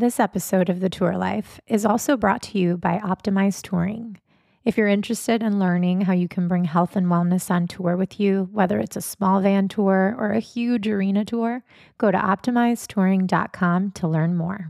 This episode of The Tour Life is also brought to you by Optimize Touring. If you're interested in learning how you can bring health and wellness on tour with you, whether it's a small van tour or a huge arena tour, go to optimizetouring.com to learn more.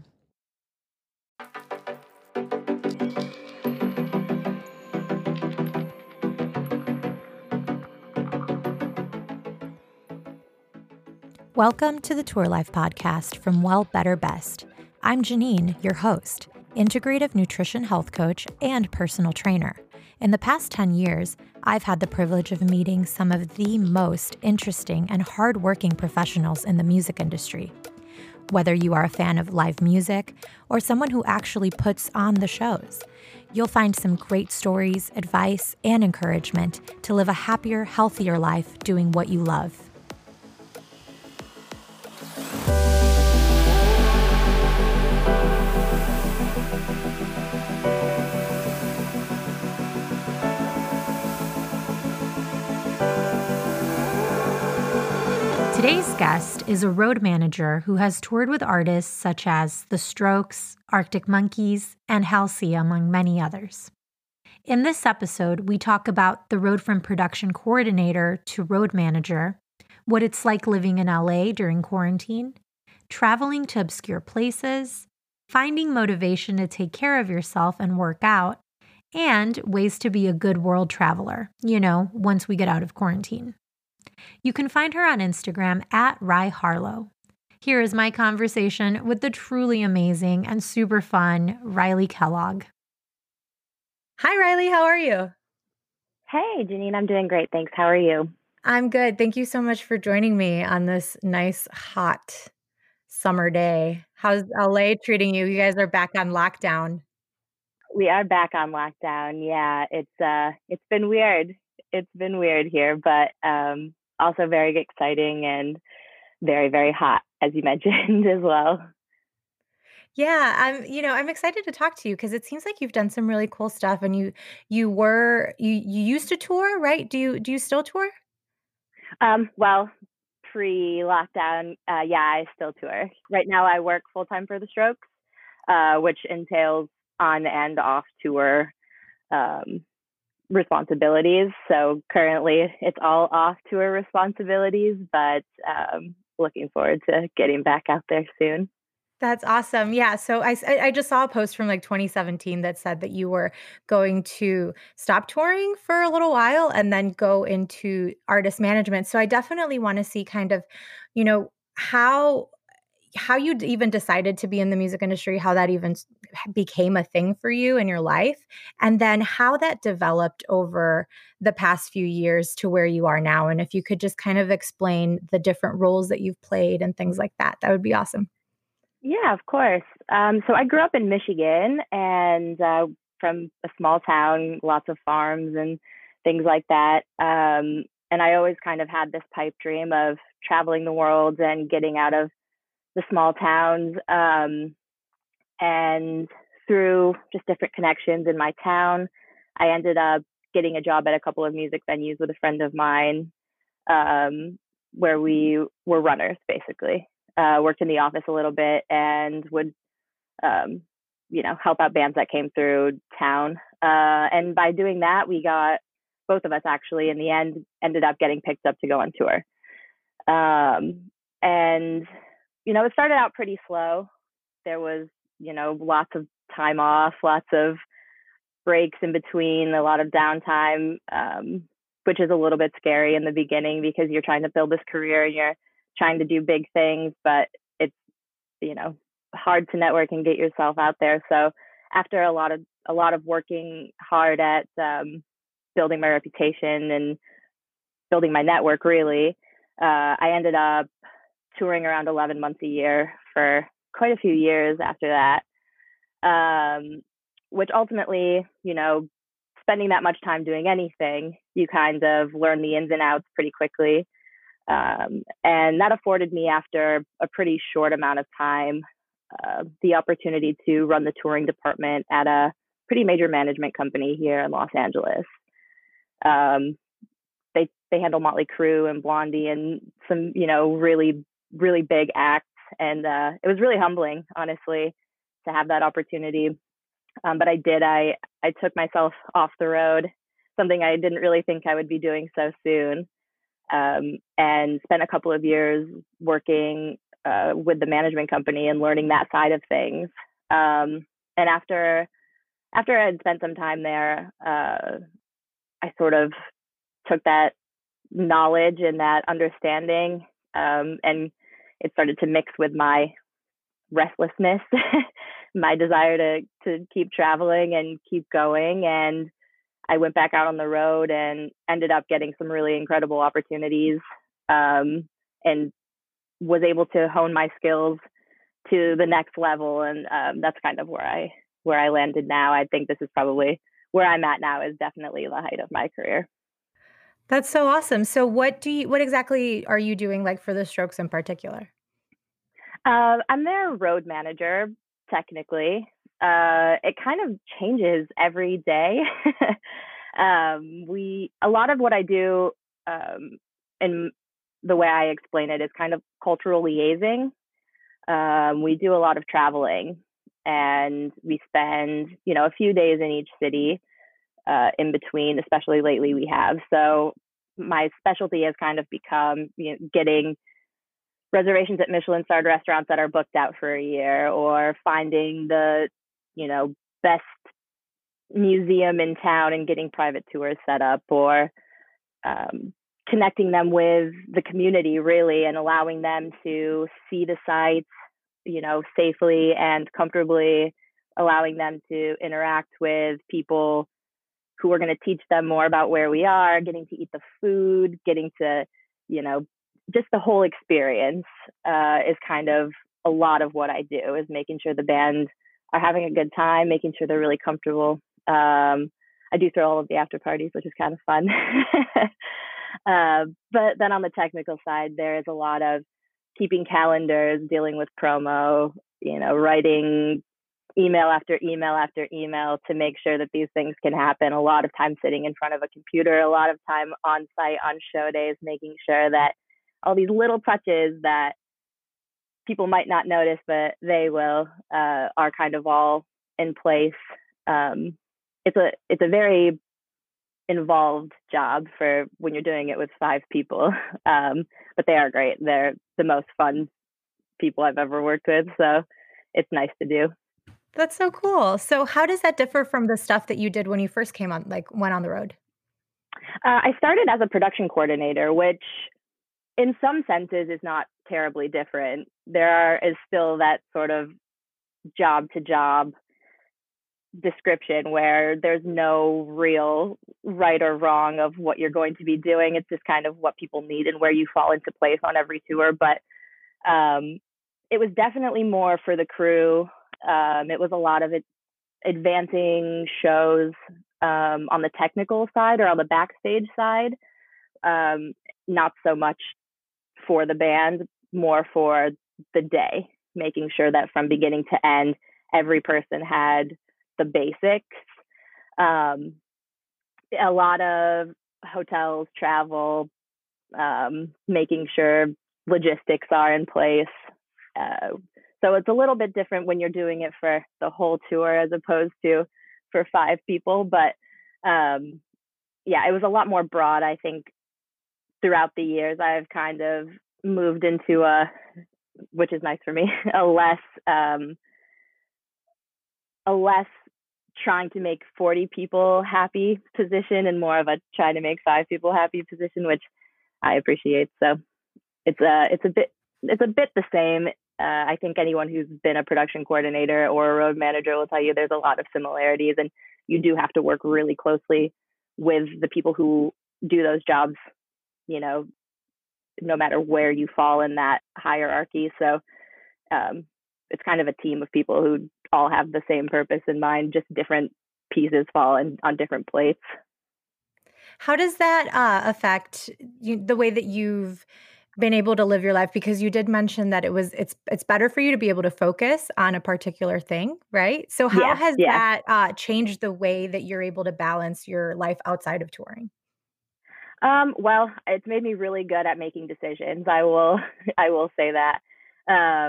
Welcome to the Tour Life podcast from Well Better Best. I'm Janine, your host, integrative nutrition health coach and personal trainer. In the past 10 years, I've had the privilege of meeting some of the most interesting and hardworking professionals in the music industry. Whether you are a fan of live music or someone who actually puts on the shows, you'll find some great stories, advice, and encouragement to live a happier, healthier life doing what you love. Today's guest is a road manager who has toured with artists such as The Strokes, Arctic Monkeys, and Halsey, among many others. In this episode, we talk about the road from production coordinator to road manager, what it's like living in LA during quarantine, traveling to obscure places, finding motivation to take care of yourself and work out, and ways to be a good world traveler, once we get out of quarantine. You can find her on Instagram at Rye Harlow. Here is my conversation with the truly amazing and super fun Riley Kellogg. Hi, Riley. How are you? Hey, Janine. I'm doing great. Thanks. How are you? I'm good. Thank you so much for joining me on this nice, hot summer day. How's LA treating you? You guys are back on lockdown. We are back on lockdown. Yeah, it's been weird. It's been weird here, but also very exciting and very, very hot, as you mentioned as well. Yeah, I'm excited to talk to you because it seems like you've done some really cool stuff, and you used to tour, right? Do you still tour? Well, pre-lockdown, yeah, I still tour. Right now, I work full time for The Strokes, which entails on and off tour responsibilities. So currently, it's all off tour responsibilities, but looking forward to getting back out there soon. That's awesome. Yeah. So I just saw a post from like 2017 that said that you were going to stop touring for a little while and then go into artist management. So I definitely want to see kind of, how you even decided to be in the music industry, how that even became a thing for you in your life, and then how that developed over the past few years to where you are now. And if you could just kind of explain the different roles that you've played and things like that, that would be awesome. Yeah, of course. So I grew up in Michigan and from a small town, lots of farms and things like that. And I always kind of had this pipe dream of traveling the world and getting out of the small towns. And through just different connections in my town, I ended up getting a job at a couple of music venues with a friend of mine, where we were runners, basically. Worked in the office a little bit and would, help out bands that came through town. And by doing that, we got both of us actually in the end ended up getting picked up to go on tour. And it started out pretty slow. There was, lots of time off, lots of breaks in between, a lot of downtime, which is a little bit scary in the beginning because you're trying to build this career and you're trying to do big things, but it's, hard to network and get yourself out there. So after a lot of working hard at building my reputation and building my network, really, I ended up touring around 11 months a year for quite a few years after that, which ultimately, spending that much time doing anything, you kind of learn the ins and outs pretty quickly. And that afforded me, after a pretty short amount of time, the opportunity to run the touring department at a pretty major management company here in Los Angeles. They handle Motley Crue and Blondie and some, really, really big acts. And it was really humbling, honestly. to have that opportunity. But I did. I took myself off the road, something I didn't really think I would be doing so soon, and spent a couple of years working with the management company and learning that side of things. And after I had spent some time there, I sort of took that knowledge and that understanding, and it started to mix with my restlessness, my desire to keep traveling and keep going. And I went back out on the road and ended up getting some really incredible opportunities, and was able to hone my skills to the next level. And that's kind of where I landed now. I think this is probably where I'm at now, is definitely the height of my career. That's so awesome. So what exactly are you doing, like, for the Strokes in particular? I'm their road manager, technically. It kind of changes every day. We a lot of what I do, and the way I explain it, is kind of cultural liaising. We do a lot of traveling, and we spend a few days in each city, in between. Especially lately, we have. So my specialty has kind of become getting reservations at Michelin starred restaurants that are booked out for a year, or finding the best museum in town and getting private tours set up, or connecting them with the community, really, and allowing them to see the sites safely and comfortably, allowing them to interact with people who are going to teach them more about where we are, getting to eat the food, getting to, you know, just the whole experience, is kind of a lot of what I do, is making sure the band are having a good time, making sure they're really comfortable. I do throw all of the after parties, which is kind of fun. But then on the technical side, there is a lot of keeping calendars, dealing with promo, writing email after email after email to make sure that these things can happen. A lot of time sitting in front of a computer, a lot of time on site on show days, making sure that all these little touches that people might not notice, but they will, are kind of all in place. It's a very involved job for when you're doing it with five people, but they are great. They're the most fun people I've ever worked with, so it's nice to do. That's so cool. So how does that differ from the stuff that you did when you first came on, like, went on the road? I started as a production coordinator, which in some senses is not terribly different. Is still that sort of job to job description where there's no real right or wrong of what you're going to be doing. It's just kind of what people need and where you fall into place on every tour. But um, it was definitely more for the crew. It was a lot of it advancing shows, on the technical side or on the backstage side. Um, Not so much for the band, more for the day, making sure that from beginning to end, every person had the basics. Um, a lot of hotels, travel, making sure logistics are in place. Uh, so it's a little bit different when you're doing it for the whole tour as opposed to for five people. But um, yeah, it was a lot more broad. I think throughout the years, I've kind of moved into which is nice for me, um, a less trying to make 40 people happy position and more of a trying to make five people happy position, which I appreciate. So it's a bit the same. I think anyone who's been a production coordinator or a road manager will tell you there's a lot of similarities, and you do have to work really closely with the people who do those jobs, you know, no matter where you fall in that hierarchy. So um, it's kind of a team of people who all have the same purpose in mind, just different pieces fall on different plates. How does that, affect the way that you've been able to live your life? Because you did mention that it's better for you to be able to focus on a particular thing, right? So how Yeah, has yeah. that, changed the way that you're able to balance your life outside of touring? Well, it's made me really good at making decisions. I will, I will say that.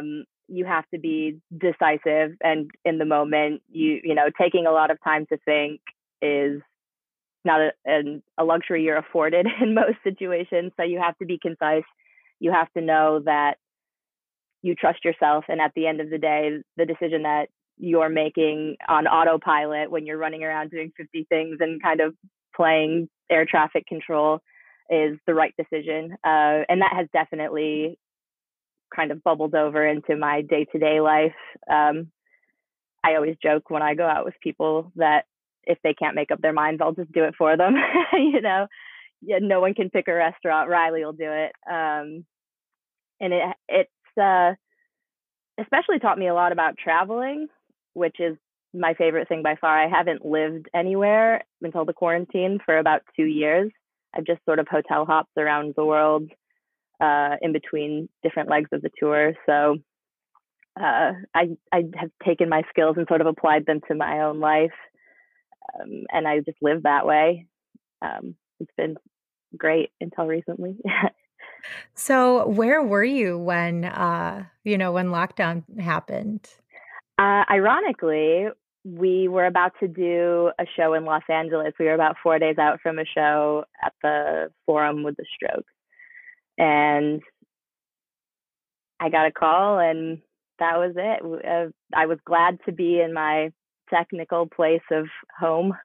you have to be decisive, and in the moment, taking a lot of time to think is not a luxury you're afforded in most situations. So you have to be concise. You have to know that you trust yourself. And at the end of the day, the decision that you're making on autopilot when you're running around doing 50 things and kind of playing air traffic control is the right decision. And that has definitely kind of bubbled over into my day-to-day life. I always joke when I go out with people that if they can't make up their minds, I'll just do it for them. Yeah, no one can pick a restaurant. Riley will do it. And it's especially taught me a lot about traveling, which is my favorite thing by far. I haven't lived anywhere until the quarantine for about 2 years. I've just sort of hotel hopped around the world in between different legs of the tour. So I have taken my skills and sort of applied them to my own life, and I just live that way. It's been great until recently. So, where were you when, when lockdown happened? Ironically, we were about to do a show in Los Angeles. We were about 4 days out from a show at the Forum with the Strokes. And I got a call, and that was it. I was glad to be in my technical place of home.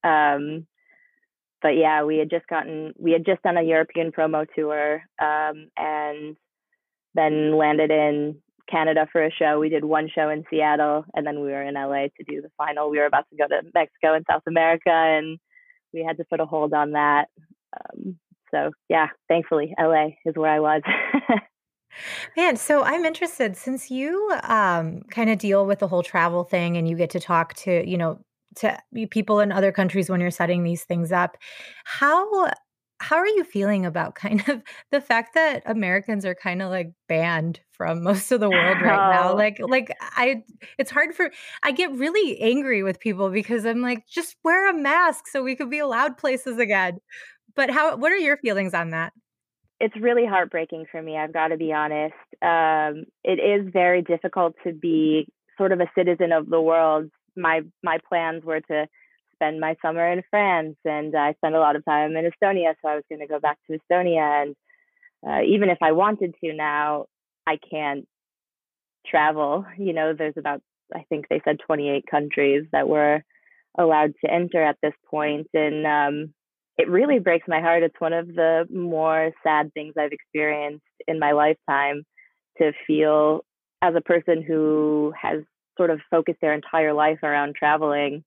But yeah, we had just done a European promo tour, and then landed in Canada for a show. We did one show in Seattle, and then we were in LA to do the final. We were about to go to Mexico and South America, and we had to put a hold on that. So yeah, thankfully LA is where I was. Man, so I'm interested since you kind of deal with the whole travel thing and you get to talk to, people in other countries when you're setting these things up. How how are you feeling about kind of the fact that Americans are kind of like banned from most of the world right now? Oh, I it's hard for I get really angry with people because I'm like, just wear a mask so we could be allowed places again. But what are your feelings on that? it's really heartbreaking for me. I've got to be honest. It is very difficult to be sort of a citizen of the world. My plans were to spend my summer in France, and I spent a lot of time in Estonia, so I was going to go back to Estonia. And even if I wanted to now, I can't travel. There's about, I think they said 28 countries that were allowed to enter at this point. And it really breaks my heart. It's one of the more sad things I've experienced in my lifetime to feel as a person who has sort of focused their entire life around traveling.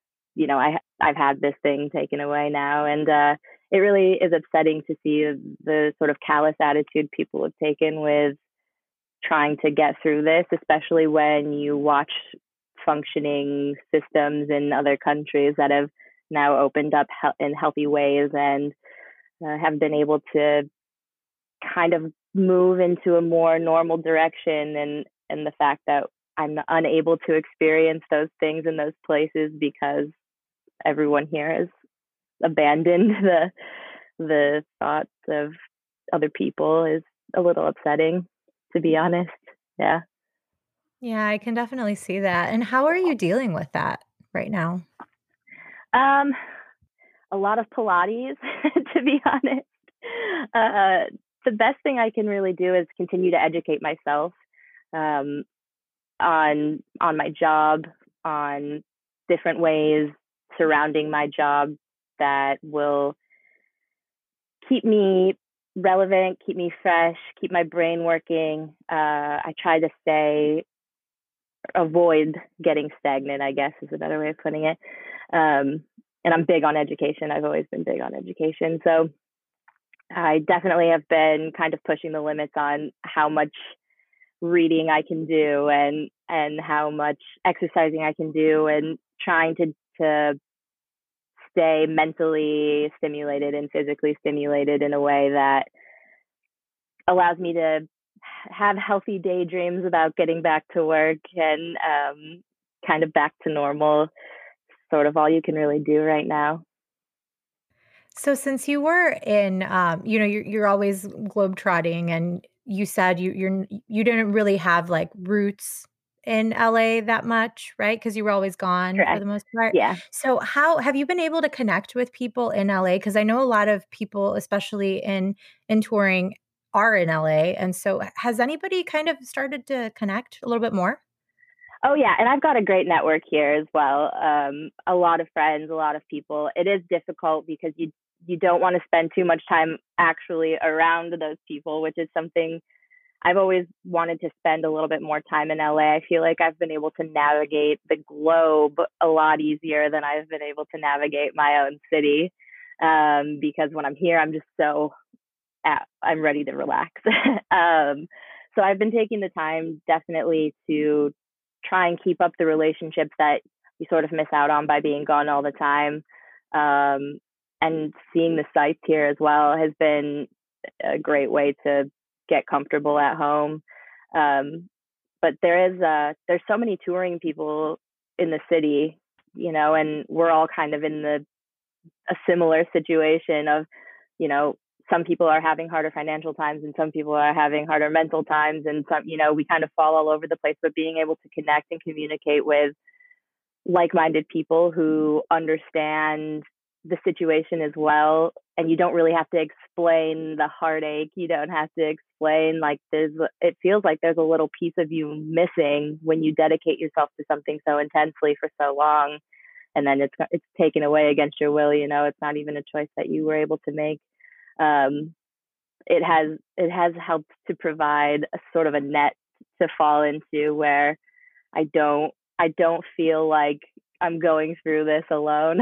I've had this thing taken away now, and it really is upsetting to see the sort of callous attitude people have taken with trying to get through this, especially when you watch functioning systems in other countries that have now opened up in healthy ways and have been able to kind of move into a more normal direction. And the fact that I'm unable to experience those things in those places because everyone here has abandoned the thoughts of other people is a little upsetting, to be honest. Yeah. Yeah, I can definitely see that. And how are you dealing with that right now? Um, a lot of Pilates, to be honest. The best thing I can really do is continue to educate myself um, on my job, on different ways surrounding my job that will keep me relevant, keep me fresh, keep my brain working. I try to avoid getting stagnant, I guess is a better way of putting it. And I'm big on education. I've always been big on education. So I definitely have been kind of pushing the limits on how much reading I can do and how much exercising I can do, and trying to stay mentally stimulated and physically stimulated in a way that allows me to have healthy daydreams about getting back to work and kind of back to normal. Sort of all you can really do right now. So since you were in, you're always globetrotting and you said you didn't really have like roots in LA that much, right? Because you were always gone for Correct. the most part. Yeah. So how have you been able to connect with people in LA? Because I know a lot of people, especially in touring, are in LA. And so has anybody kind of started to connect a little bit more? Oh yeah, and I've got a great network here as well. A lot of friends, a lot of people. It is difficult because you don't want to spend too much time actually around those people, which is something I've always wanted to spend a little bit more time in LA. I feel like I've been able to navigate the globe a lot easier than I've been able to navigate my own city. Because when I'm here, I'm just I'm ready to relax. um, so I've been taking the time definitely to try and keep up the relationships that you sort of miss out on by being gone all the time. Um, and seeing the sights here as well has been a great way to get comfortable at home. Um, but there's so many touring people in the city, and we're all kind of in a similar situation of, you know, some people are having harder financial times and some people are having harder mental times, and we kind of fall all over the place, but being able to connect and communicate with like-minded people who understand the situation as well, and you don't really have to explain the heartache. You don't have to explain, like, it feels like there's a little piece of you missing when you dedicate yourself to something so intensely for so long, and then it's taken away against your will. It's not even a choice that you were able to make. um, it has helped to provide a sort of a net to fall into where I don't feel like I'm going through this alone.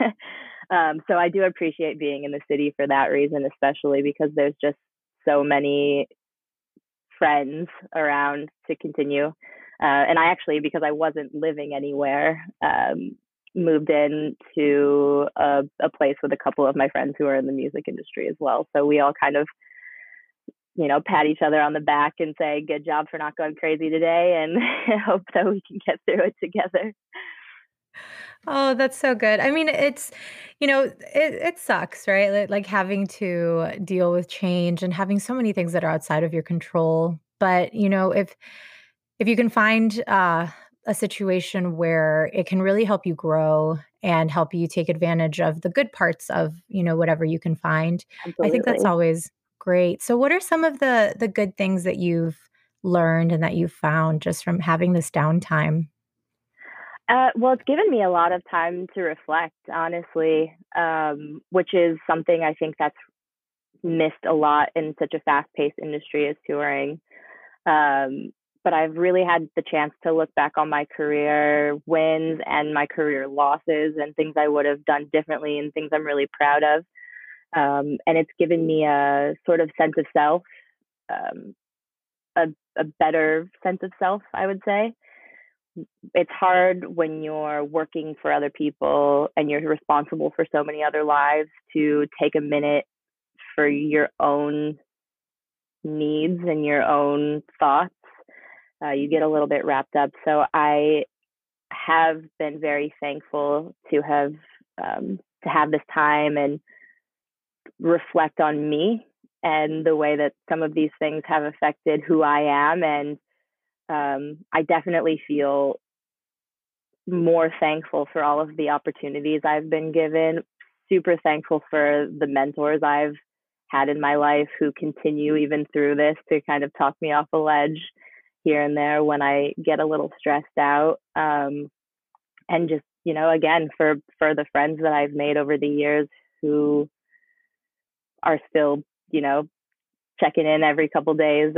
So I do appreciate being in the city for that reason, especially because there's just so many friends around to continue. And I actually, because I wasn't living anywhere, moved into a place with a couple of my friends who are in the music industry as well. So we all kind of, pat each other on the back and say, good job for not going crazy today, and hope that we can get through it together. Oh, that's so good. I mean, it sucks, right? Like having to deal with change and having so many things that are outside of your control. But, if you can find a situation where it can really help you grow and help you take advantage of the good parts of, whatever you can find, I think that's Absolutely. always great. So what are some of the good things that you've learned and that you've found just from having this downtime? Well, it's given me a lot of time to reflect, honestly, which is something I think that's missed a lot in such a fast-paced industry as touring. Um, but I've really had the chance to look back on my career wins and my career losses and things I would have done differently and things I'm really proud of. And it's given me a sort of sense of self, um, a, a better sense of self, I would say. It's hard when you're working for other people and you're responsible for so many other lives to take a minute for your own needs and your own thoughts. You get a little bit wrapped up. So I have been very thankful to have this time and reflect on me and the way that some of these things have affected who I am. And I definitely feel more thankful for all of the opportunities I've been given. Super thankful for the mentors I've had in my life who continue even through this to kind of talk me off a ledge here and there when I get a little stressed out. And just, again, for the friends that I've made over the years who are still, you know, checking in every couple days,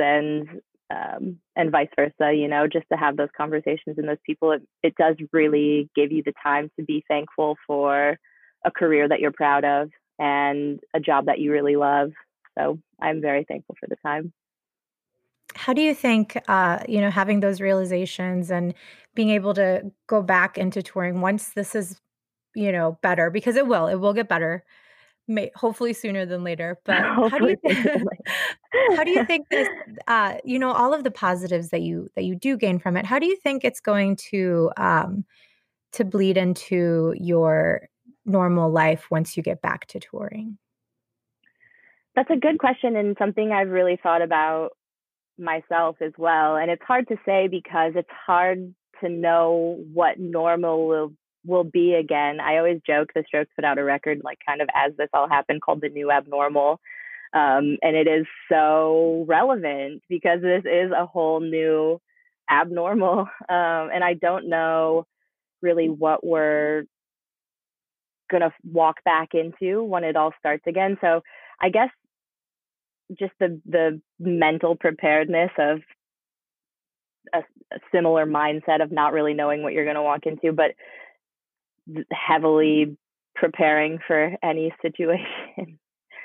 and vice versa, just to have those conversations and those people, it does really give you the time to be thankful for a career that you're proud of and a job that you really love. So I'm very thankful for the time. How do you think, having those realizations and being able to go back into touring once this is, better, because it will get better, hopefully sooner than later. But how do Hopefully you sooner than how do you later. think this, all of the positives that you do gain from it, how do you think it's going to bleed into your normal life once you get back to touring? That's a good question and something I've really thought about myself as well. And it's hard to say because it's hard to know what normal will be again. I always joke the Strokes put out a record like kind of as this all happened called The New Abnormal. And it is so relevant because this is a whole new abnormal. And I don't know really what we're going to walk back into when it all starts again. So I guess just the mental preparedness of a similar mindset of not really knowing what you're going to walk into, but heavily preparing for any situation.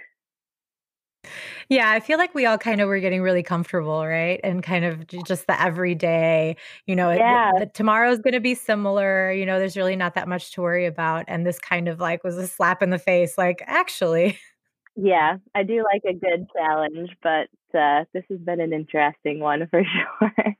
Yeah, I feel like we all kind of were getting really comfortable, right? And kind of just the everyday, Yeah. tomorrow's going to be similar, there's really not that much to worry about. And this kind of like was a slap in the face, like, actually. Yeah, I do like a good challenge, but this has been an interesting one for sure.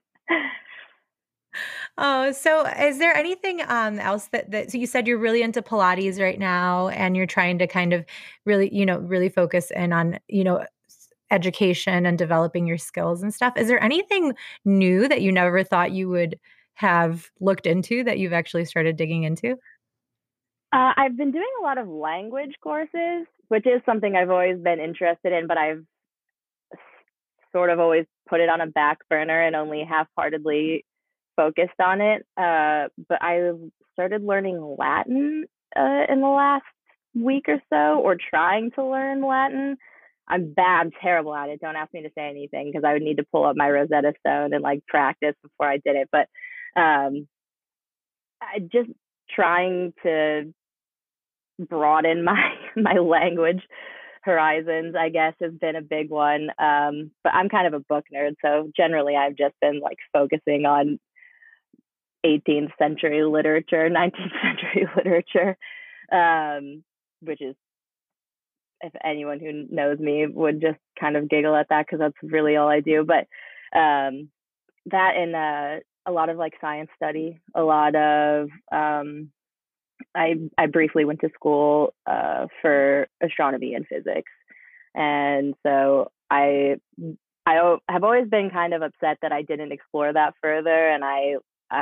Oh, so is there anything else so you said you're really into Pilates right now and you're trying to kind of really, really focus in on, education and developing your skills and stuff. Is there anything new that you never thought you would have looked into that you've actually started digging into? I've been doing a lot of language courses, which is something I've always been interested in, but I've sort of always put it on a back burner and only half-heartedly focused on it. But I started learning Latin in the last week or so, or trying to learn Latin. I'm bad, I'm terrible at it. Don't ask me to say anything because I would need to pull up my Rosetta Stone and like practice before I did it. But I just trying to broaden my my language horizons, I guess, has been a big one. But I'm kind of a book nerd, so generally I've just been like focusing on 18th century literature, 19th century literature, which is, if anyone who knows me would just kind of giggle at that because that's really all I do. But that and a lot of like science study, a lot of I briefly went to school for astronomy and physics, and so I have always been kind of upset that I didn't explore that further, and I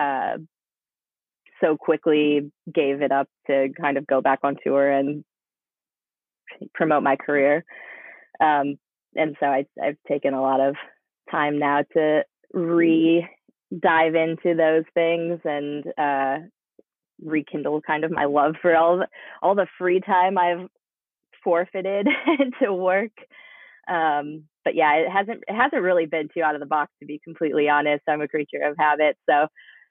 so quickly gave it up to kind of go back on tour and promote my career. And so I've taken a lot of time now to dive into those things and rekindle kind of my love for all the free time I've forfeited to work. But yeah, it hasn't really been too out of the box, to be completely honest. I'm a creature of habit, so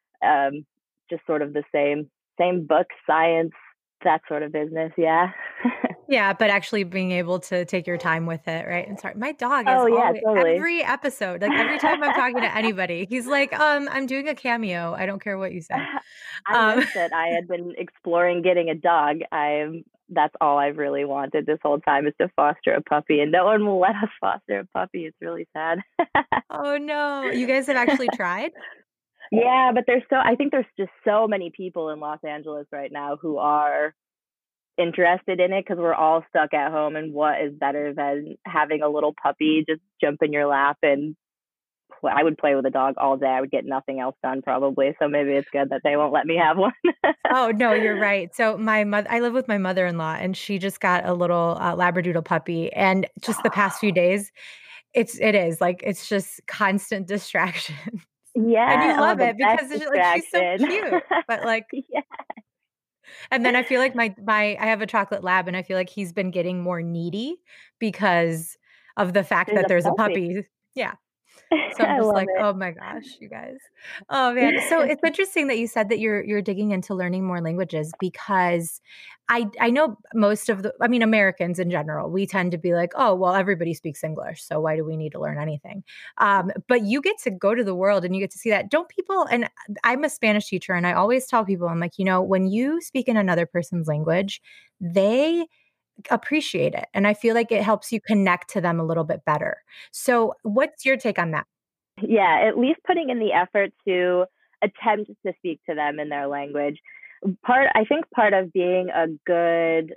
just sort of the same book, science, that sort of business. Yeah. Yeah, but actually being able to take your time with it, right? And sorry, my dog is Oh yeah, always totally. every episode, like every time I'm talking to anybody, he's like, I'm doing a cameo. I don't care what you say. I Um, wish that I had been exploring getting a dog. That's all I've really wanted this whole time, is to foster a puppy, and no one will let us foster a puppy. It's really sad. oh no, you guys have actually tried? Yeah, but I think there's just so many people in Los Angeles right now who are interested in it because we're all stuck at home, and what is better than having a little puppy just jump in your lap and I would play with a dog all day. I would get nothing else done probably. So maybe it's good that they won't let me have one. Oh, no, you're right. So I live with my mother-in-law and she just got a little Labradoodle puppy. And just the past few days, it is like, it's just constant distraction. And Yeah. you Oh, love the it best because it's like, she's so distraction. cute. But like, Yeah. and then I feel like I have a chocolate lab and I feel like he's been getting more needy because of the fact There's that a there's a puppy. puppy. Yeah. So I'm I just love like, it. "Oh my gosh, you guys." Oh, man. So it's interesting that you said that you're digging into learning more languages because I know Americans in general, we tend to be like, "Oh, well, everybody speaks English, so why do we need to learn anything?" But you get to go to the world and you get to see that. Don't people and I'm a Spanish teacher and I always tell people, I'm like, when you speak in another person's language, they appreciate it, and I feel like it helps you connect to them a little bit better. So, what's your take on that? Yeah, at least putting in the effort to attempt to speak to them in their language. I think part of being a good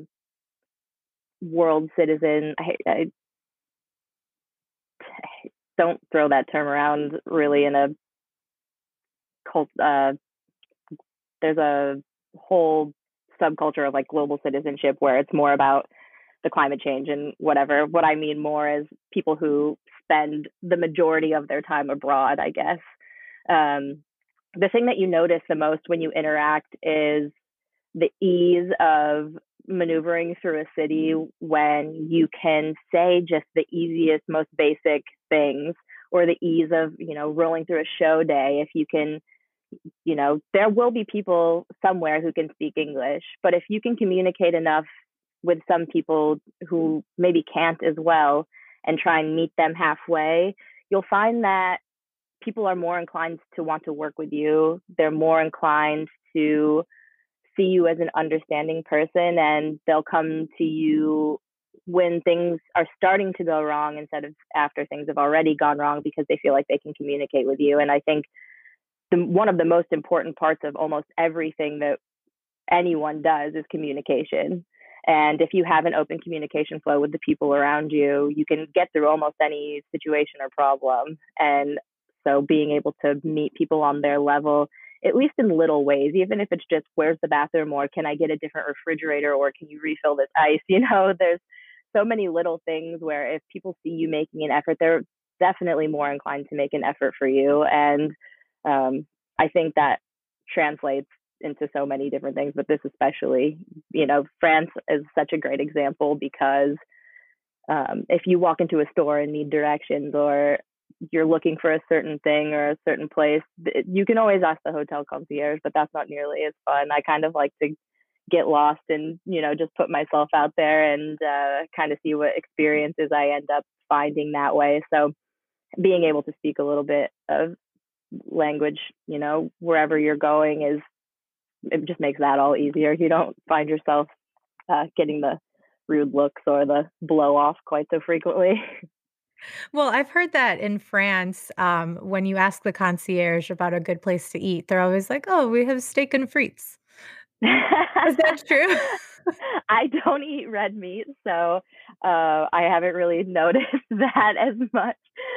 world citizen, don't throw that term around really in a cult. There's a whole subculture of like global citizenship where it's more about the climate change and whatever. What I mean more is people who spend the majority of their time abroad, I guess. Um, the thing that you notice the most when you interact is the ease of maneuvering through a city when you can say just the easiest, most basic things, or the ease of, rolling through a show day. If you can, there will be people somewhere who can speak English, but if you can communicate enough with some people who maybe can't as well and try and meet them halfway, you'll find that people are more inclined to want to work with you. They're more inclined to see you as an understanding person, and they'll come to you when things are starting to go wrong instead of after things have already gone wrong, because they feel like they can communicate with you. And I think one of the most important parts of almost everything that anyone does is communication. And if you have an open communication flow with the people around you, you can get through almost any situation or problem. And so being able to meet people on their level, at least in little ways, even if it's just where's the bathroom, or can I get a different refrigerator, or can you refill this ice? There's so many little things where if people see you making an effort, they're definitely more inclined to make an effort for you. And I think that translates into so many different things, but this especially, France is such a great example because if you walk into a store and need directions, or you're looking for a certain thing or a certain place, you can always ask the hotel concierge, but that's not nearly as fun. I kind of like to get lost and, just put myself out there and kind of see what experiences I end up finding that way. So being able to speak a little bit of language, wherever you're going, it just makes that all easier. You don't find yourself getting the rude looks or the blow off quite so frequently. Well, I've heard that in France, when you ask the concierge about a good place to eat, they're always like, "Oh, we have steak and frites." Is that true? I don't eat red meat, so I haven't really noticed that as much.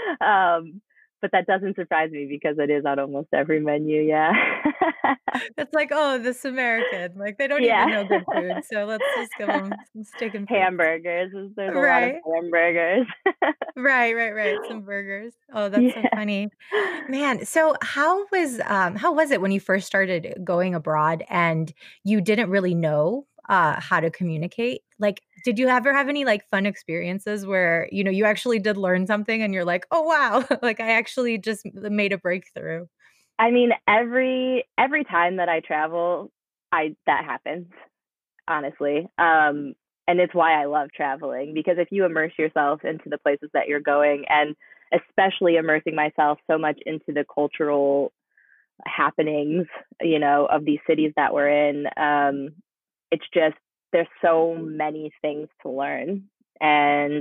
But that doesn't surprise me because it is on almost every menu. Yeah. It's like, "Oh, this American, like, they don't Yeah. even know good food, so let's just give them some steak and frites." Hamburgers. There's a lot of Right. hamburgers. Right, some burgers. Oh, that's so Yeah. funny. Man, so how was it when you first started going abroad and you didn't really know, how to communicate? Like, did you ever have any, like, fun experiences where, you actually did learn something and you're like, "Oh, wow, like, I actually just made a breakthrough?" I mean, every time that I travel, I that happens, honestly. And it's why I love traveling, because if you immerse yourself into the places that you're going, and especially immersing myself so much into the cultural happenings, of these cities that we're in, it's just there's so many things to learn. And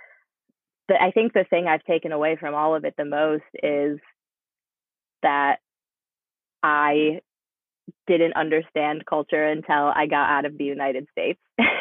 I think the thing I've taken away from all of it the most is that I didn't understand culture until I got out of the United States.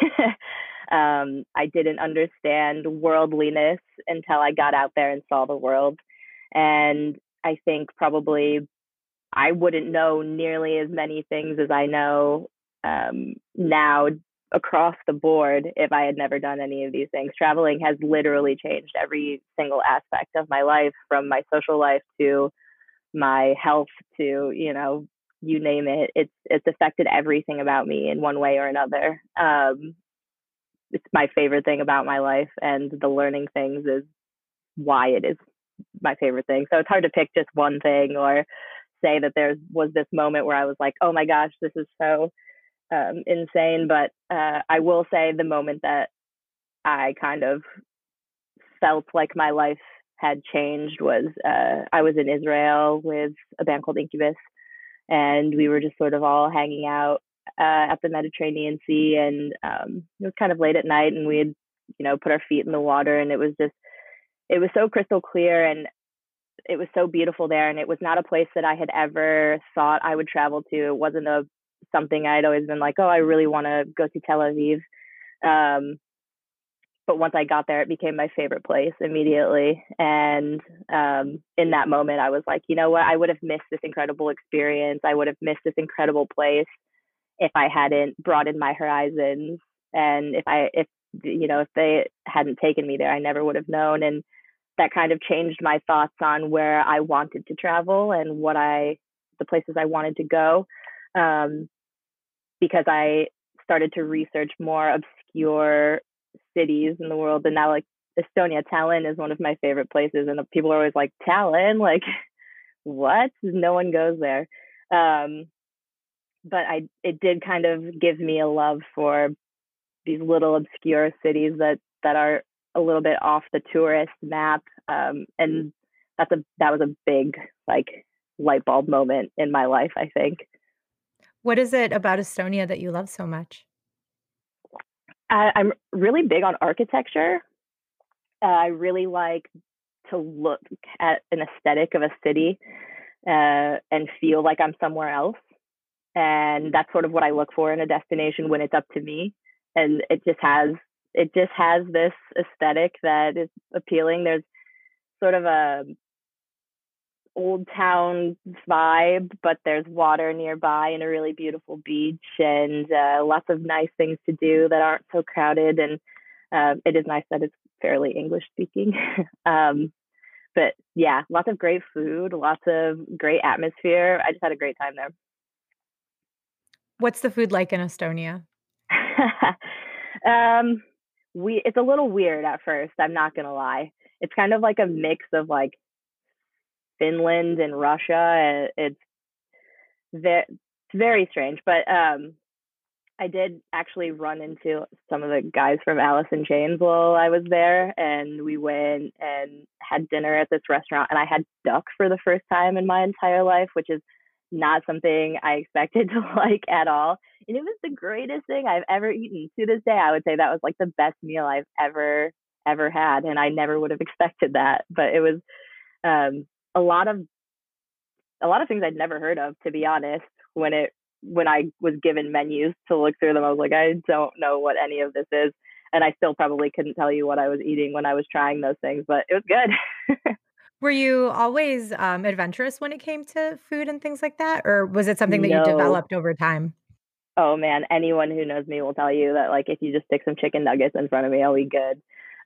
I didn't understand worldliness until I got out there and saw the world. And I think probably I wouldn't know nearly as many things as I know now across the board if I had never done any of these things. Traveling has literally changed every single aspect of my life, from my social life to my health to, you name it. It's affected everything about me in one way or another. It's my favorite thing about my life, and the learning things is why it is my favorite thing. So it's hard to pick just one thing or say that there was this moment where I was like, oh my gosh, this is so insane. But I will say the moment that I kind of felt like my life had changed was I was in Israel with a band called Incubus, and we were just sort of all hanging out at the Mediterranean Sea, and it was kind of late at night, and we had, put our feet in the water, and it was so crystal clear, and it was so beautiful there, and it was not a place that I had ever thought I would travel to. It wasn't something I'd always been like, oh, I really want to go to Tel Aviv. but once I got there, it became my favorite place immediately. And in that moment, I was like, you know what? I would have missed this incredible experience. I would have missed this incredible place if I hadn't broadened my horizons. And if they hadn't taken me there, I never would have known. And that kind of changed my thoughts on where I wanted to travel and the places I wanted to go. Um, because I started to research more obscure cities in the world. And now, like Estonia, Tallinn is one of my favorite places. And people are always like, Tallinn? Like, what? No one goes there. Um, but it did kind of give me a love for these little obscure cities that are a little bit off the tourist map. And that was a big like light bulb moment in my life, I think. What is it about Estonia that you love so much? I'm really big on architecture. I really like to look at an aesthetic of a city and feel like I'm somewhere else. And that's sort of what I look for in a destination when it's up to me. And it just has this aesthetic that is appealing. There's sort of a old town vibe, but there's water nearby and a really beautiful beach and lots of nice things to do that aren't so crowded. And it is nice that it's fairly English speaking. But yeah, lots of great food, lots of great atmosphere. I just had a great time there. What's the food like in Estonia? um, it's a little weird at first. I'm not gonna lie. It's kind of like a mix of like Finland and Russia. It's very strange, but I did actually run into some of the guys from Alice in Chains while I was there, and we went and had dinner at this restaurant. And I had duck for the first time in my entire life, which is not something I expected to like at all. And it was the greatest thing I've ever eaten. To this day, I would say that was like the best meal I've ever had, and I never would have expected that. But it was um, a lot of things I'd never heard of, to be honest. When I was given menus to look through them, I was like, I don't know what any of this is, and I still probably couldn't tell you what I was eating when I was trying those things, but it was good. Were you always, adventurous when it came to food and things like that, or was it something that you No. developed over time? Oh man, anyone who knows me will tell you that like if you just stick some chicken nuggets in front of me, I'll be good.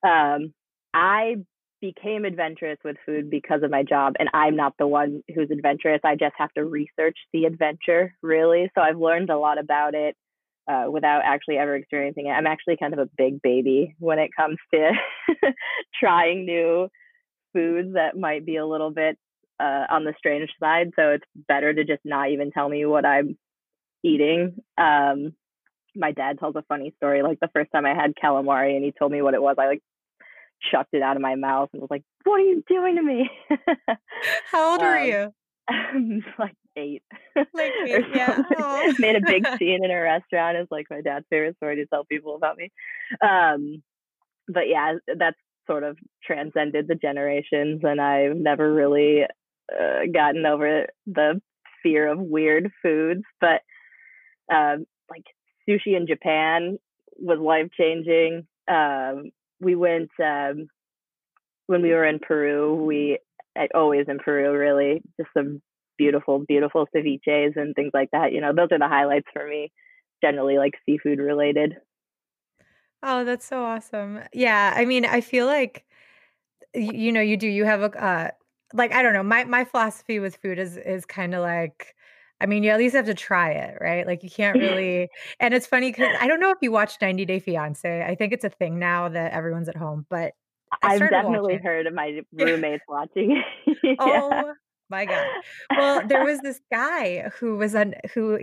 I became adventurous with food because of my job, and I'm not the one who's adventurous. I just have to research the adventure, really. So I've learned a lot about it without actually ever experiencing it. I'm actually kind of a big baby when it comes to trying new foods that might be a little bit on the strange side. So it's better to just not even tell me what I'm eating. My dad tells a funny story. Like the first time I had calamari and he told me what it was, I like chucked it out of my mouth and was like, "What are you doing to me?" How old were um, you? like 8 Like or 8, yeah. something. Aw. Made a big scene in a restaurant. Is like my dad's favorite story to tell people about me. Um, but yeah, that's sort of transcended the generations, and I've never really gotten over the fear of weird foods. But like sushi in Japan was life changing. We went when we were in Peru. Always in Peru, really, just some beautiful, beautiful ceviches and things like that. Those are the highlights for me. Generally, like seafood related. Oh, that's so awesome. Yeah, I mean, I feel like you have a, like, I don't know, my philosophy with food is kinda like, I mean, you at least have to try it, right? Like, you can't really, and it's funny because I don't know if you watch 90 Day Fiancé. I think it's a thing now that everyone's at home, but I I've started definitely watching. heard of my roommates watching. Yeah. Oh my god. Well, there was this guy who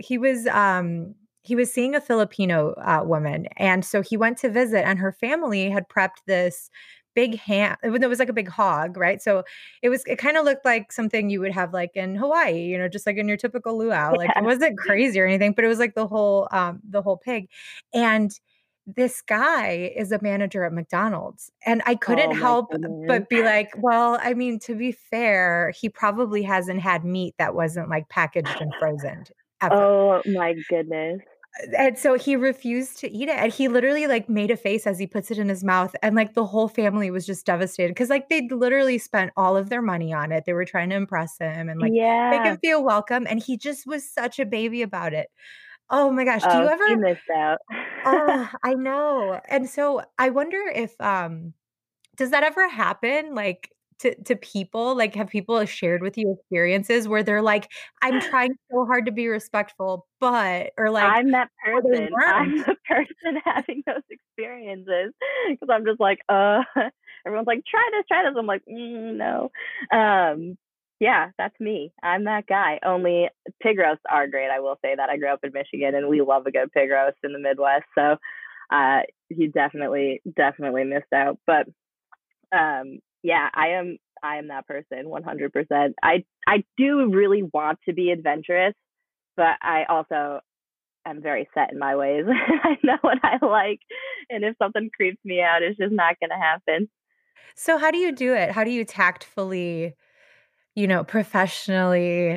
he was seeing a Filipino, woman, and so he went to visit, and her family had prepped this big ham it was like a big hog, right? So, it kinda looked like something you would have, like, in Hawaii, just like in your typical luau, like, it Yeah. wasn't crazy or anything, but it was like the whole pig, and this guy is a manager at McDonald's, and I couldn't Oh my help goodness. but be like, "Well, I mean, to be fair, he probably hasn't had meat that wasn't, like, packaged and frozen ever." Oh my goodness. And so he refused to eat it, and he literally, like, made a face as he puts it in his mouth, and, like, the whole family was just devastated because like, they'd literally spent all of their money on it. They were trying to impress him and, like, make Yeah. him feel welcome, and he just was such a baby about it. Oh my gosh, do you Oh, he ever missed out. Oh, I know, and so I wonder if, does that ever happen, like, to people? Like, have people shared with you experiences where they're like, "I'm trying so hard to be respectful, but" or like, I'm that "Oh, they person. learned." I'm the person having those experiences because 'cause I'm just like, everyone's like, try this." I'm like, no." Um, yeah, that's me. I'm that guy. Only pig roasts are great. I will say that. I grew up in Michigan and we love a good pig roast in the Midwest. So, he definitely missed out. But yeah, I am that person 100%. I do really want to be adventurous, but I also am very set in my ways. I know what I like, and if something creeps me out, it's just not going to happen. So how do you do it? How do you tactfully, professionally,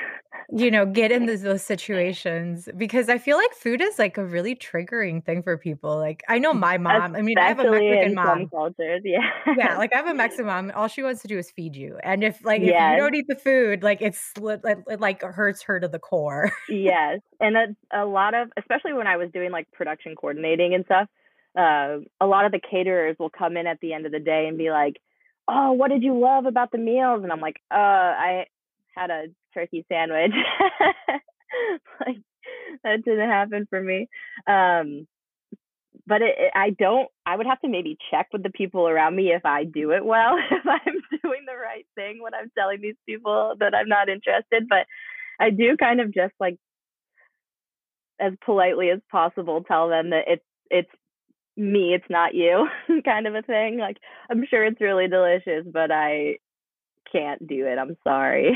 get into those situations? Because I feel like food is, like, a really triggering thing for people. Like, I know my mom I have a Especially Mexican in some mom. cultures. Yeah. Yeah, like, I have a Mexican mom, all she wants to do is feed you, and if you Yes. don't eat the food, like, it, like, hurts her to the core. Yes. And a lot of, especially when I was doing like production coordinating and stuff, a lot of the caterers will come in at the end of the day and be like, "Oh, what did you love about the meals?" And I'm like, I had a turkey sandwich." Like, that didn't happen for me. Um, but I don't, I would have to maybe check with the people around me if I do it well, if I'm doing the right thing when I'm telling these people that I'm not interested. But I do kind of just like as politely as possible tell them that it's me, it's not you, kind of a thing. Like, I'm sure it's really delicious, but I can't do it. I'm sorry.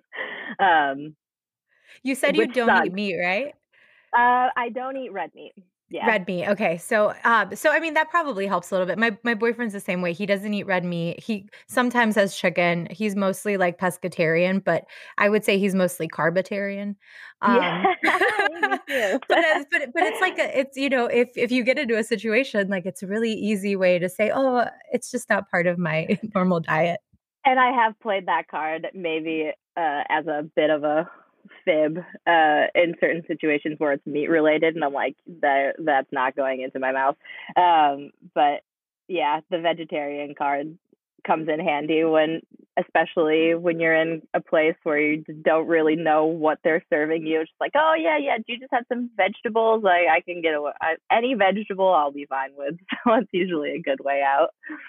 um, You said you which don't eat sucks. meat, right? I don't eat red meat. Yeah. Red meat, okay, so I mean, that probably helps a little bit. My boyfriend's the same way, he doesn't eat red meat, he sometimes has chicken, he's mostly, like, pescatarian, but I would say he's mostly carbitarian, Yeah. um, Me too. but it's like it's, if you get into a situation, like, it's a really easy way to say, "Oh, it's just not part of my normal diet." And I have played that card maybe as a bit of a fib in certain situations where it's meat related, and I'm like, that's not going into my mouth. But yeah, the vegetarian card comes in handy when, especially when you're in a place where you don't really know what they're serving you. It's just like, oh yeah, yeah, do you just have some vegetables? Like, I can get any vegetable, I'll be fine with. So it's usually a good way out.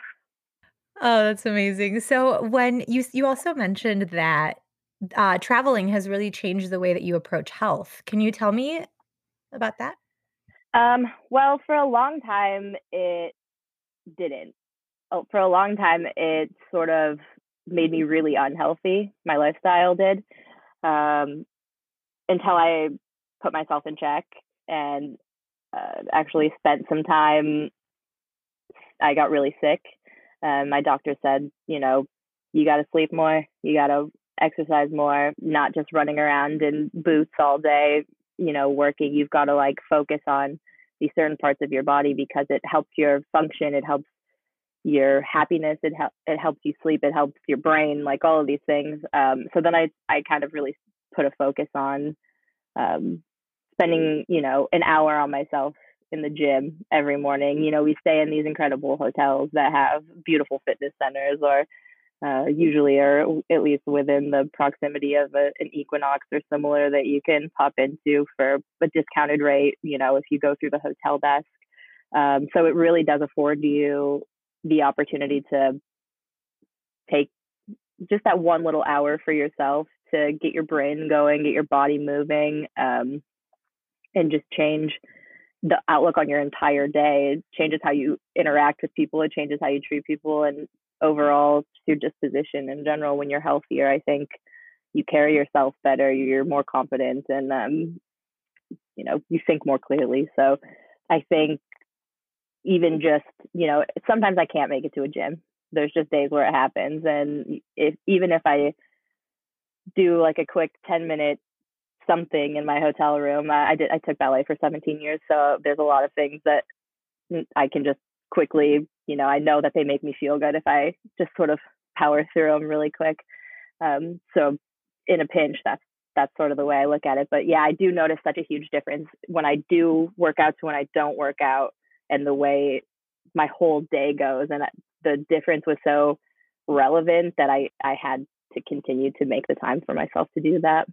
Oh, that's amazing. So when you also mentioned that, traveling has really changed the way that you approach health. Can you tell me about that? Well, for a long time, it didn't. Oh, for a long time, it sort of made me really unhealthy. My lifestyle did, um, until I put myself in check and actually spent some time. I got really sick. My doctor said, you got to sleep more, you got to exercise more, not just running around in boots all day, working. You've got to like focus on these certain parts of your body because it helps your function, it helps your happiness, it helps you sleep, it helps your brain, like all of these things. So then I kind of really put a focus on um, spending, an hour on myself in the gym every morning. We stay in these incredible hotels that have beautiful fitness centers, or usually are at least within the proximity of an Equinox or similar that you can pop into for a discounted rate, if you go through the hotel desk. So it really does afford you the opportunity to take just that one little hour for yourself to get your brain going, get your body moving, and just change the outlook on your entire day. It changes how you interact with people. It changes how you treat people, and overall your disposition in general. When you're healthier, I think you carry yourself better. You're more confident, and you think more clearly. So I think even just sometimes I can't make it to a gym. There's just days where it happens, and if I do like a quick 10-minute something in my hotel room. I took ballet for 17 years, so there's a lot of things that I can just quickly, I know that they make me feel good if I just sort of power through them really quick. So in a pinch, that's sort of the way I look at it. But yeah, I do notice such a huge difference when I do work out to when I don't work out, and the way my whole day goes. And the difference was so relevant that I had to continue to make the time for myself to do that.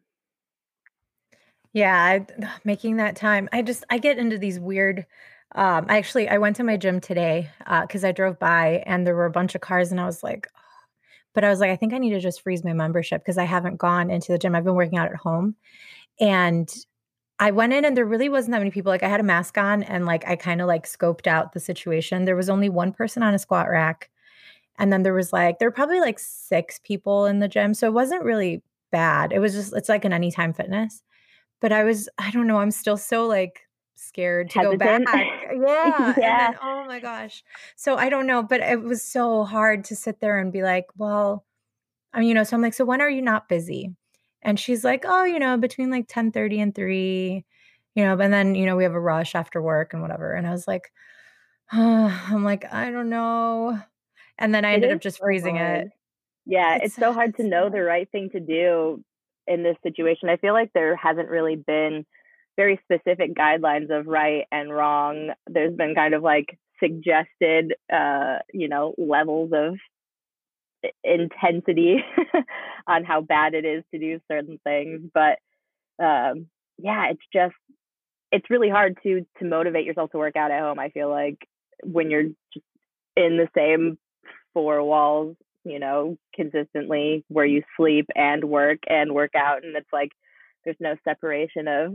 Yeah, making that time. I get into these weird I went to my gym today cuz I drove by and there were a bunch of cars and I was like, but I was like, I think I need to just freeze my membership because I haven't gone into the gym. I've been working out at home. And I went in and there really wasn't that many people. Like I had a mask on and like I kind of like scoped out the situation. There was only one person on a squat rack. And then there were probably like 6 people in the gym. So it wasn't really bad. It's like an Anytime Fitness. But I don't know, I'm still so, like, scared to go back. Hesitant. Yeah, and Yeah. then oh my gosh. So I don't know, but it was so hard to sit there and be like, "Well," I mean, so I'm like, "So when are you not busy?" And she's like, "Oh, between, like, 10:30 and 3, and then, we have a rush after work and whatever." And I was like, I'm like, "I don't know." And then I It ended up is just so freezing it. hard. Yeah, it's so hard to It's so know the hard. right thing to do in this situation. I feel like there hasn't really been very specific guidelines of right and wrong. There's been kind of like suggested, levels of intensity on how bad it is to do certain things. But yeah, it's really hard to motivate yourself to work out at home. I feel like when you're just in the same 4 walls, consistently, where you sleep and work out, and it's like there's no separation of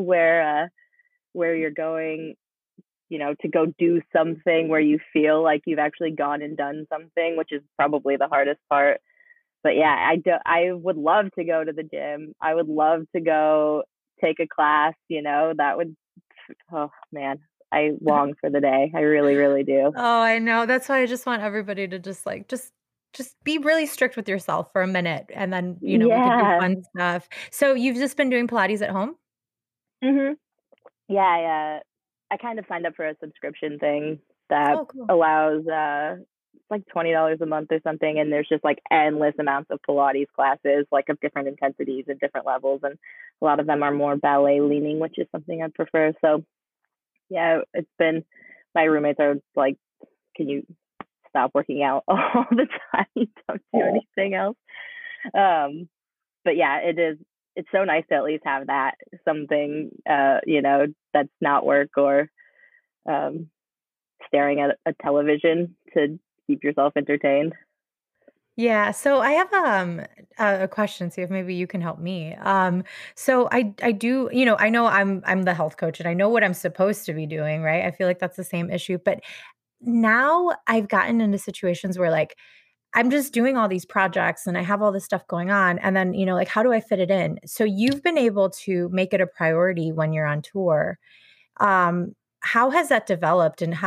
where you're going, to go do something where you feel like you've actually gone and done something, which is probably the hardest part. But yeah, I would love to go to the gym. I would love to go take a class, that would, oh man, I long for the day. I really, really do. Oh, I know. That's why I just want everybody to just like just be really strict with yourself for a minute and then, we could do Yeah. fun stuff. So you've just been doing Pilates at home? Hmm. Yeah, I kind of signed up for a subscription thing that Oh, cool. allows it's like $20 a month or something, and there's just like endless amounts of Pilates classes, like of different intensities and different levels, and a lot of them are more ballet leaning, which is something I prefer. So yeah, it's been, my roommates are like, "Can you stop working out all the time? You don't do anything else." Um, but yeah, it's so nice to at least have that something, that's not work or um, staring at a television to keep yourself entertained. Yeah, so I have a question, see if maybe you can help me. So I do, I know I'm the health coach and I know what I'm supposed to be doing, right? I feel like that's the same issue, but now I've gotten into situations where like I'm just doing all these projects and I have all this stuff going on. And then, like, how do I fit it in? So you've been able to make it a priority when you're on tour. How has that developed and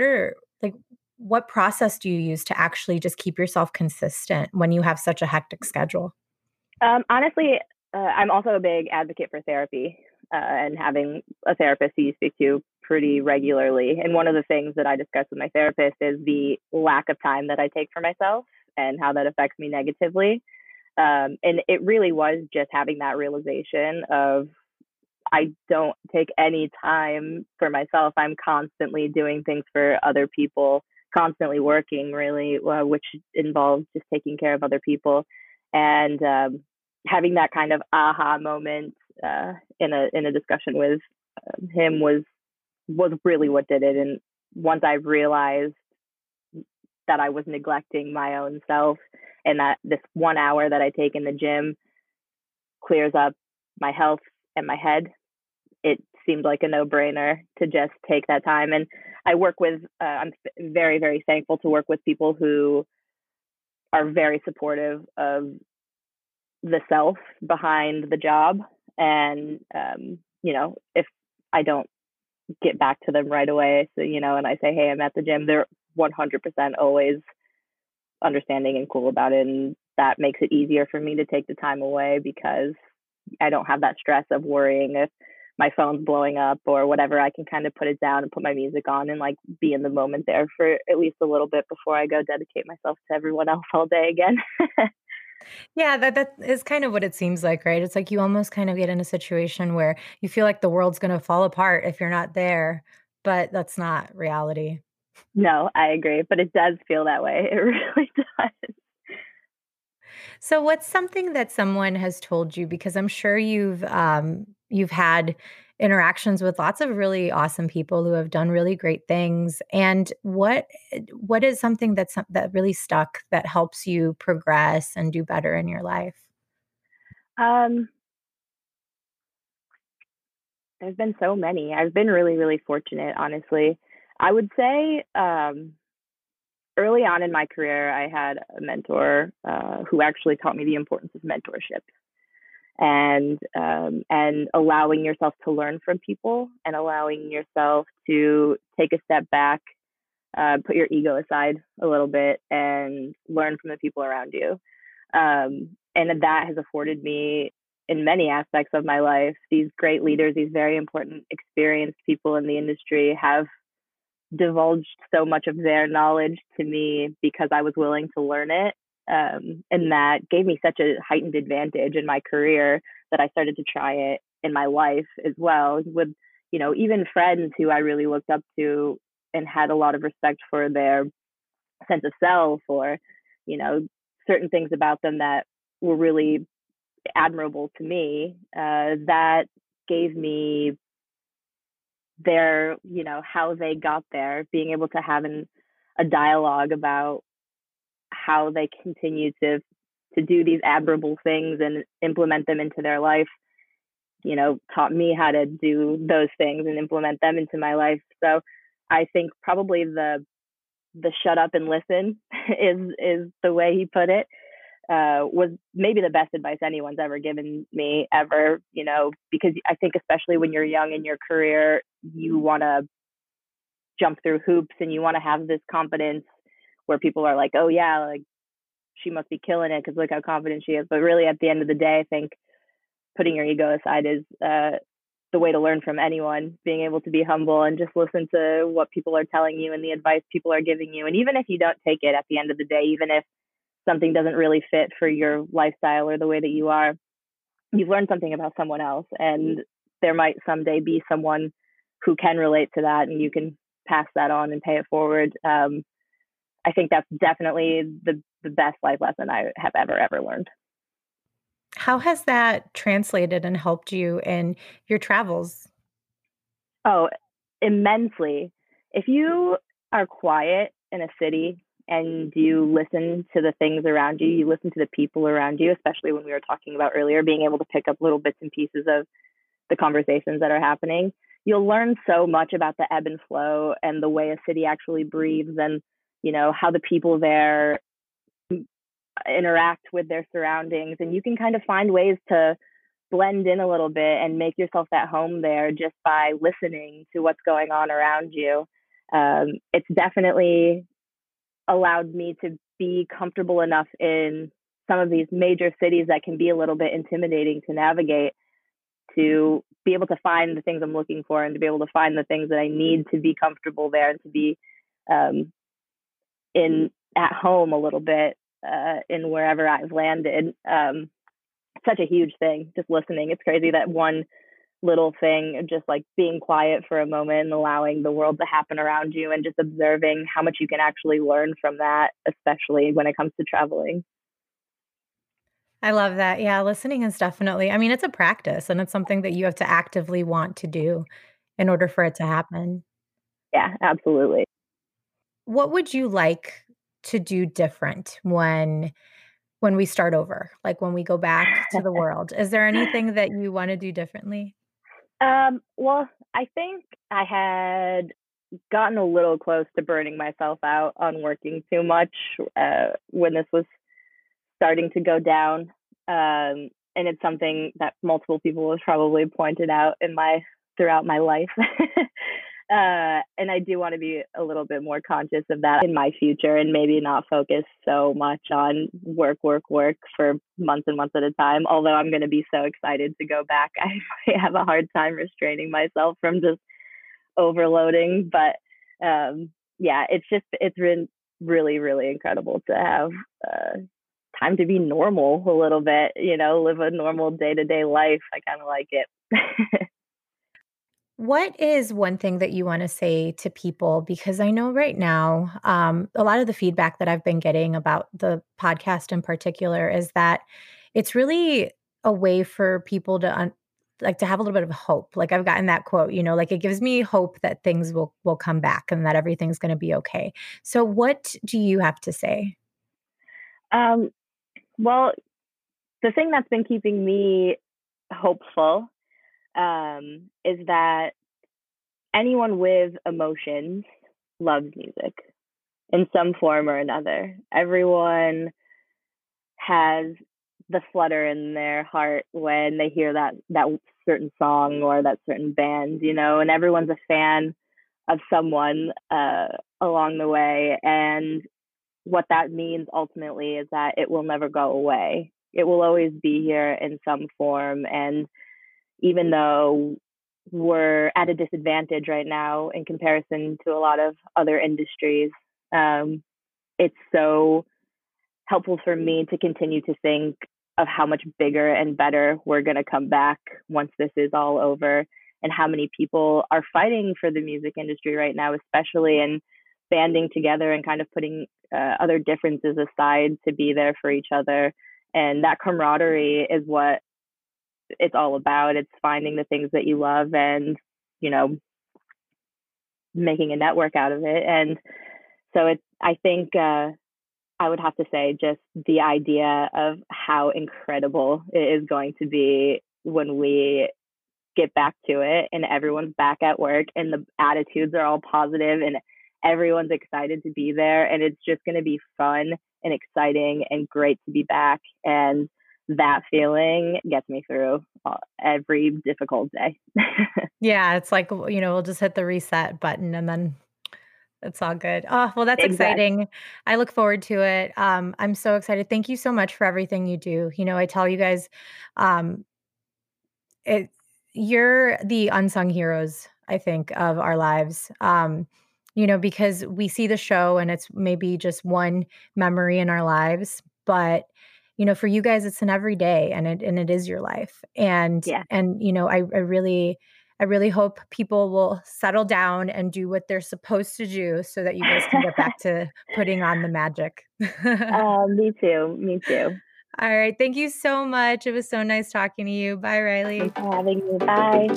what process do you use to actually just keep yourself consistent when you have such a hectic schedule? Honestly, I'm also a big advocate for therapy, and having a therapist who you speak to pretty regularly. And one of the things that I discuss with my therapist is the lack of time that I take for myself and how that affects me negatively. And it really was just having that realization of, I don't take any time for myself. I'm constantly doing things for other people, constantly working, really, which involves just taking care of other people. And having that kind of aha moment in a discussion with him was really what did it. And once I realized that I was neglecting my own self, and that this 1 hour that I take in the gym clears up my health and my head, it seemed like a no-brainer to just take that time. And I work with, I'm very, very thankful to work with people who are very supportive of the self behind the job. And, if I don't get back to them right away, so, and I say, "Hey, I'm at the gym," they're 100% always understanding and cool about it. And that makes it easier for me to take the time away because I don't have that stress of worrying if my phone's blowing up or whatever. I can kind of put it down and put my music on and like be in the moment there for at least a little bit before I go dedicate myself to everyone else all day again. Yeah, that is kind of what it seems like, right? It's like you almost kind of get in a situation where you feel like the world's gonna fall apart if you're not there, but that's not reality. No, I agree, but it does feel that way. It really does. So what's something that someone has told you because I'm sure you've had interactions with lots of really awesome people who have done really great things, and what is something that really stuck that helps you progress and do better in your life? Um, there's been so many. I've been really, really fortunate, honestly. I would say early on in my career, I had a mentor who actually taught me the importance of mentorship and allowing yourself to learn from people and allowing yourself to take a step back, put your ego aside a little bit, and learn from the people around you. And that has afforded me in many aspects of my life. These great leaders, these very important, experienced people in the industry have divulged so much of their knowledge to me because I was willing to learn it. And that gave me such a heightened advantage in my career that I started to try it in my life as well with, even friends who I really looked up to and had a lot of respect for their sense of self or, you know, certain things about them that were really admirable to me. That gave me how they got there, being able to have a dialogue about how they continue to do these admirable things and implement them into their life, taught me how to do those things and implement them into my life. So I think probably the shut up and listen is the way he put it. Was maybe the best advice anyone's ever given me ever, because I think especially when you're young in your career, you want to jump through hoops and you want to have this confidence where people are like, oh yeah, like she must be killing it because look how confident she is. But really at the end of the day, I think putting your ego aside is the way to learn from anyone, being able to be humble and just listen to what people are telling you and the advice people are giving you. And even if you don't take it at the end of the day, even if something doesn't really fit for your lifestyle or the way that you are, you've learned something about someone else. And there might someday be someone who can relate to that and you can pass that on and pay it forward. I think that's definitely the best life lesson I have ever learned. How has that translated and helped you in your travels? Oh, immensely. If you are quiet in a city and you listen to the things around you, you listen to the people around you, especially when we were talking about earlier, being able to pick up little bits and pieces of the conversations that are happening, you'll learn so much about the ebb and flow and the way a city actually breathes and, how the people there interact with their surroundings. And you can kind of find ways to blend in a little bit and make yourself at home there just by listening to what's going on around you. It's definitely allowed me to be comfortable enough in some of these major cities that can be a little bit intimidating to navigate, to be able to find the things I'm looking for and to be able to find the things that I need to be comfortable there and to be um, in at home a little bit in wherever I've landed. Such a huge thing, just listening. It's crazy that one little thing, just like being quiet for a moment and allowing the world to happen around you and just observing how much you can actually learn from that, especially when it comes to traveling. I love that. Yeah, listening is definitely I mean, it's a practice and it's something that you have to actively want to do in order for it to happen. Yeah, absolutely. What would you like to do different when we start over? Like, when we go back to the world? Is there anything that you wanna do differently? Well, I think I had gotten a little close to burning myself out on working too much when this was starting to go down. And it's something that multiple people have probably pointed out in my throughout my life. And I do want to be a little bit more conscious of that in my future and maybe not focus so much on work for months and months at a time. Although I'm going to be so excited to go back, I have a hard time restraining myself from just overloading. But yeah, it's been really, really incredible to have time to be normal a little bit, live a normal day-to-day life. I kind of like it. What is one thing that you want to say to people? Because I know right now, a lot of the feedback that I've been getting about the podcast in particular is that it's really a way for people to like to have a little bit of hope. Like I've gotten that quote, like it gives me hope that things will come back and that everything's going to be okay. So what do you have to say? Well, the thing that's been keeping me hopeful is that anyone with emotions loves music in some form or another. Everyone has the flutter in their heart when they hear that certain song or that certain band, and everyone's a fan of someone along the way. And what that means ultimately is that it will never go away. It will always be here in some form. And even though we're at a disadvantage right now in comparison to a lot of other industries, it's so helpful for me to continue to think of how much bigger and better we're going to come back once this is all over, and how many people are fighting for the music industry right now, especially, and banding together and kind of putting other differences aside to be there for each other. And that camaraderie is what it's all about. It's finding the things that you love and, making a network out of it. And so I think I would have to say just the idea of how incredible it is going to be when we get back to it and everyone's back at work and the attitudes are all positive and everyone's excited to be there. And it's just going to be fun and exciting and great to be back. And that feeling gets me through every difficult day. Yeah, it's like, we'll just hit the reset button and then it's all good. Oh, well, that's exciting. I look forward to it. I'm so excited. Thank you so much for everything you do. I tell you guys, you're the unsung heroes, I think, of our lives. Because we see the show and it's maybe just one memory in our lives, but for you guys, it's an everyday and it is your life. And, Yeah. and, I really hope people will settle down and do what they're supposed to do so that you guys can get back to putting on the magic. Me too. All right. Thank you so much. It was so nice talking to you. Bye, Riley. Thanks for having me. Bye.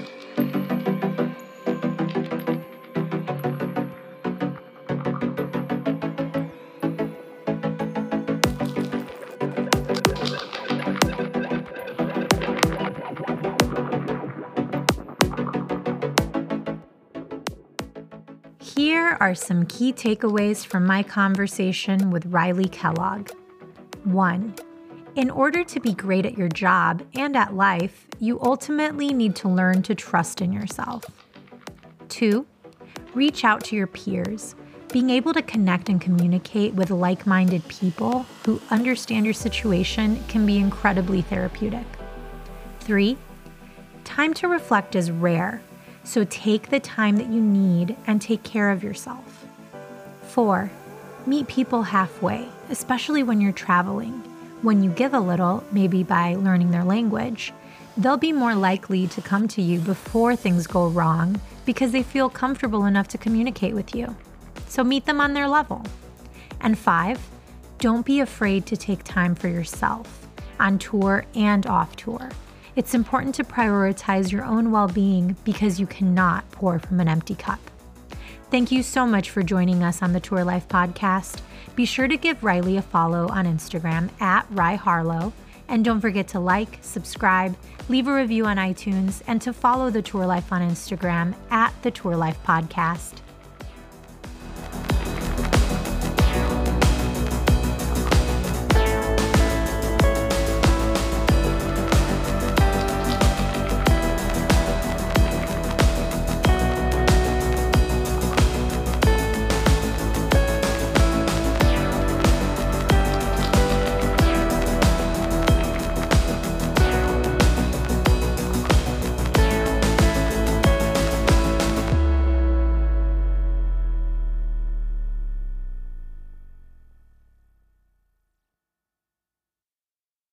Here are some key takeaways from my conversation with Riley Kellogg. 1. In order to be great at your job and at life, you ultimately need to learn to trust in yourself. 2. Reach out to your peers. Being able to connect and communicate with like-minded people who understand your situation can be incredibly therapeutic. 3. Time to reflect is rare, so take the time that you need and take care of yourself. 4. Meet people halfway, especially when you're traveling. When you give a little, maybe by learning their language, they'll be more likely to come to you before things go wrong because they feel comfortable enough to communicate with you. So meet them on their level. And 5, don't be afraid to take time for yourself, on tour and off tour. It's important to prioritize your own well-being because you cannot pour from an empty cup. Thank you so much for joining us on the Tour Life Podcast. Be sure to give Riley a follow on Instagram @RyHarlow. And don't forget to like, subscribe, leave a review on iTunes, and to follow the Tour Life on Instagram @the Tour Life Podcast.